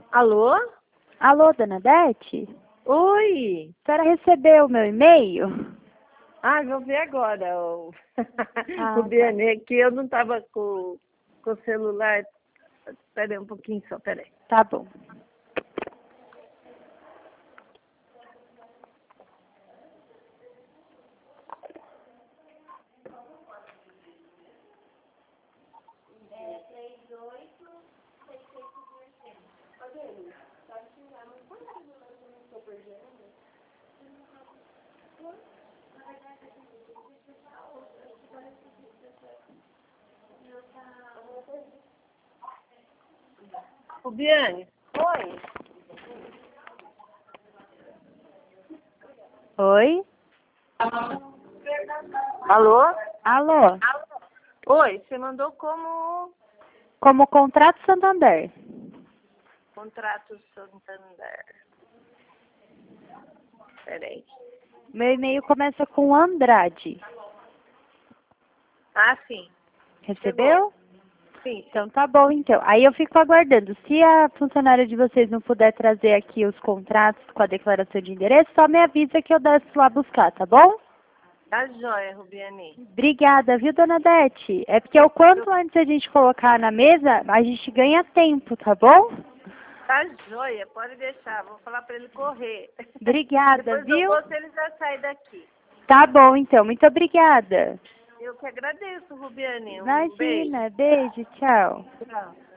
Alô? Alô, dona Beth? Oi! A senhora recebeu o meu e-mail? Ah, vou ver agora. Ah, O Bianê, que eu não estava com o celular. Espera aí um pouquinho só, espera aí. tá bom. O Biane? Oi? Oi? Alô? Alô? Oi, você mandou como Como contrato Santander. contrato Santander. Espera aí. Meu e-mail começa com Andrade. Ah, sim. Recebeu? Sim. Então tá bom, então. Aí eu fico aguardando. Se a funcionária de vocês não puder trazer aqui os contratos com a declaração de endereço, só me avisa que eu desço lá buscar, tá bom? Tá joia, Rubiane. Obrigada, viu, dona Beth? É porque o quanto antes a gente colocar na mesa, a gente ganha tempo, tá bom? Tá joia, pode deixar. Vou falar para ele correr. Obrigada, Depois do viu? almoço ele já sai daqui. Tá bom, então. Muito obrigada. Eu que agradeço, Rubiane. Um beijo. Imagina. Beijo, tchau. Tchau.